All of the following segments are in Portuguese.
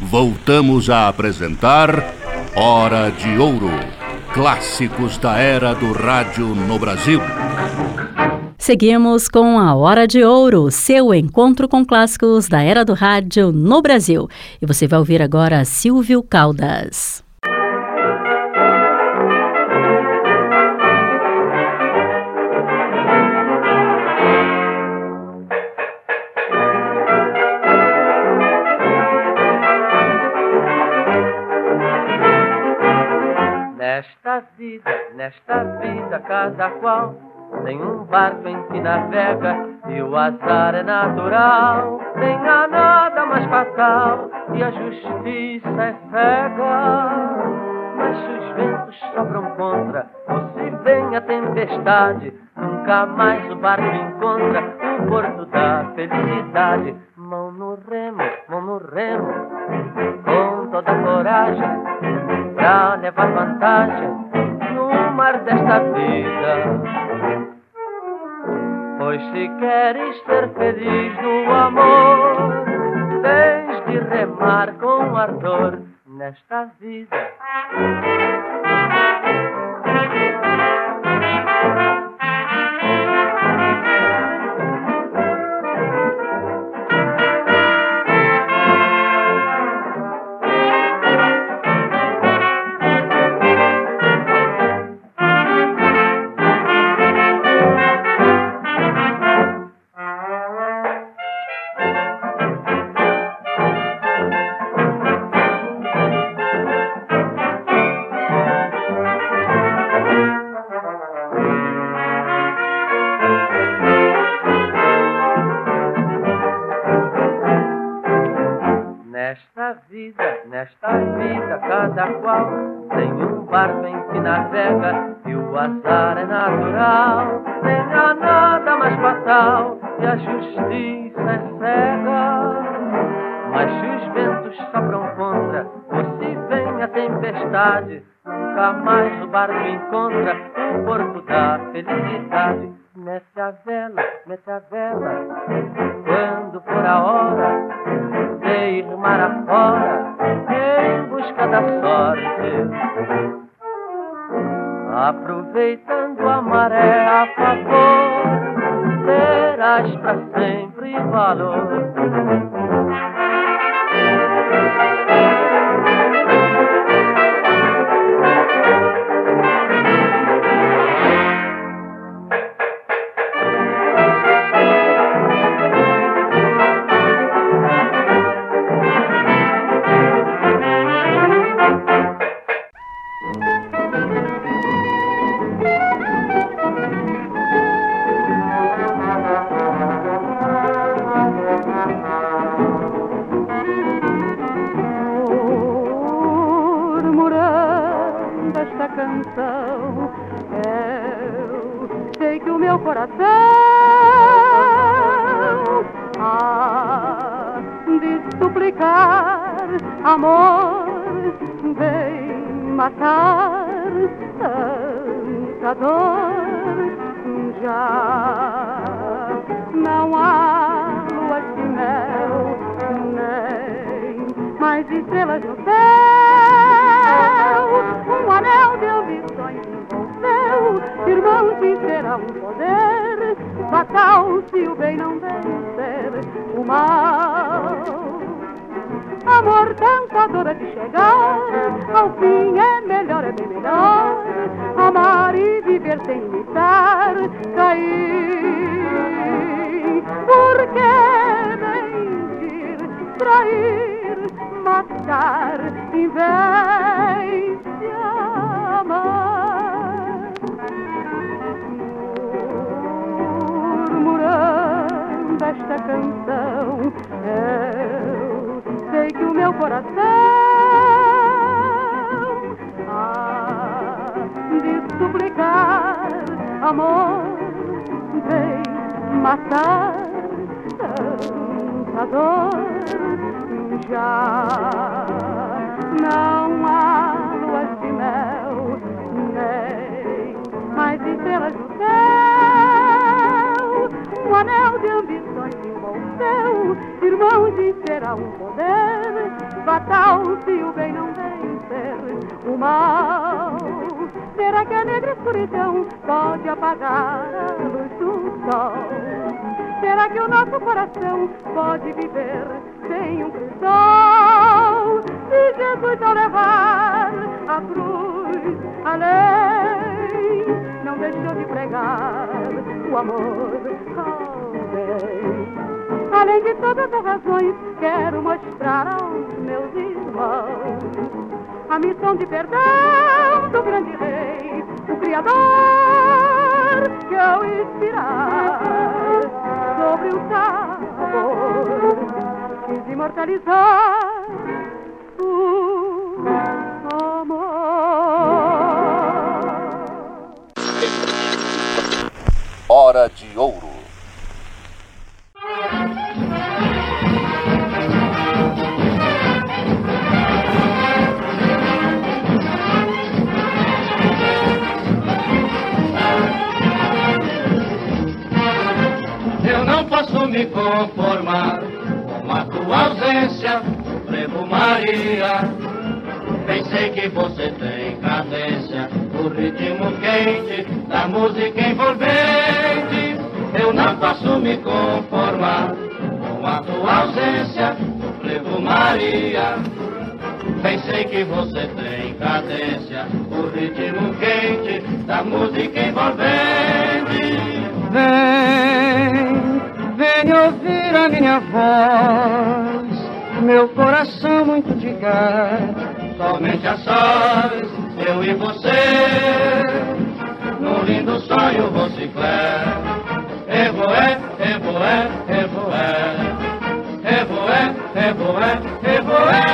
voltamos a apresentar Hora de Ouro, clássicos da era do rádio no Brasil. Seguimos com a Hora de Ouro, seu encontro com clássicos da era do rádio no Brasil. E você vai ouvir agora Silvio Caldas. Nesta vida, cada qual tem um barco em que navega e o azar é natural. Nem há nada mais fatal e a justiça é cega. Mas se os ventos sopram contra ou se vem a tempestade, nunca mais o barco encontra o porto da felicidade. Mão no remo, com toda a coragem pra levar vantagem no mar desta vida. Pois se queres ser feliz no amor, tens de remar com ardor nesta vida. Nesta vida, cada qual tem um barco em que navega e o azar é natural. Nem há nada mais fatal e a justiça é cega. Mas se os ventos sopram contra ou se vem a tempestade, nunca mais o barco encontra o porto da felicidade. Mete a vela, quando for a hora de ir mar afora em busca da sorte, aproveitando a maré a favor, terás pra sempre valor. Irmãos, e será um poder fatal se o bem não vencer o mal. Será que a negra escuridão pode apagar a luz do sol? Será que o nosso coração pode viver sem um cristal? Se Jesus ao levar a cruz além não deixou de pregar o amor ao bem. Além de todas as razões, quero mostrar aos meus irmãos a missão de perdão do grande rei, o Criador, que ao inspirar sobre o tábor quis imortalizar o amor. Hora de Ouro. Posso me conformar com a tua ausência, frevo Maria. Pensei que você tem cadência, o ritmo quente da música envolvente. Eu não posso me conformar com a tua ausência, frevo Maria. Pensei que você tem cadência, o ritmo quente da música envolvente. Vem ouvir a minha voz, meu coração muito te quer. Somente a sós, eu e você, num lindo sonho vociclé. Evoé, evoé, evoé, evoé, evoé, evoé.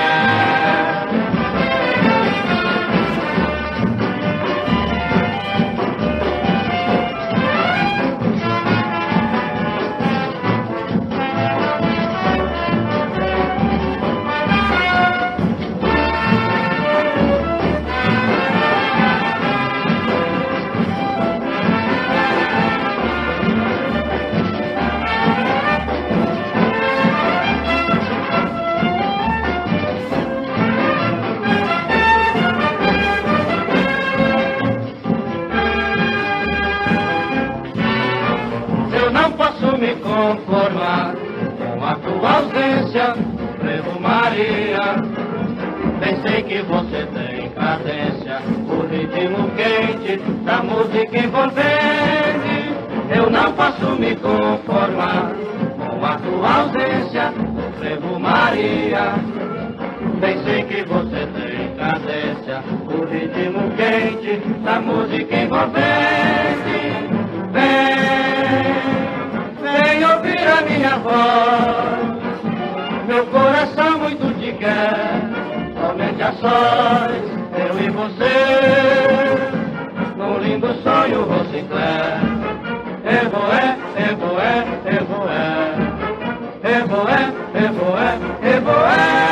Conformar com a tua ausência, frevo Maria. Pensei que você tem cadência, o ritmo quente da música envolvente. Eu não posso me conformar com a tua ausência, frevo Maria. Pensei que você tem cadência, o ritmo quente da música envolvente. Vem ouvir a minha voz, meu coração muito te quer. Somente a sós, eu e você, num lindo sonho vociclé. Evoé, evoé, evoé, evoé, evoé, evoé.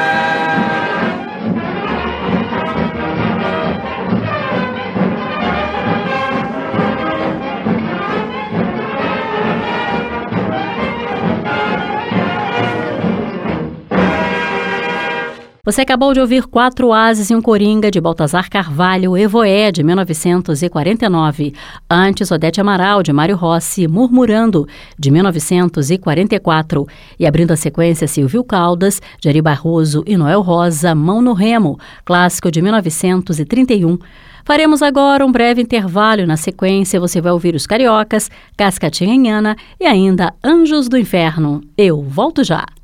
Você acabou de ouvir 4 Ases e um Coringa, de Baltazar Carvalho, Evoé, de 1949. Antes, Odete Amaral, de Mário Rossi, Murmurando, de 1944. E abrindo a sequência, Silvio Caldas, de Ari Barroso e Noel Rosa, Mão no Remo, clássico de 1931. Faremos agora um breve intervalo. Na sequência, você vai ouvir os Cariocas, Cascatinha Inhana e ainda Anjos do Inferno. Eu volto já.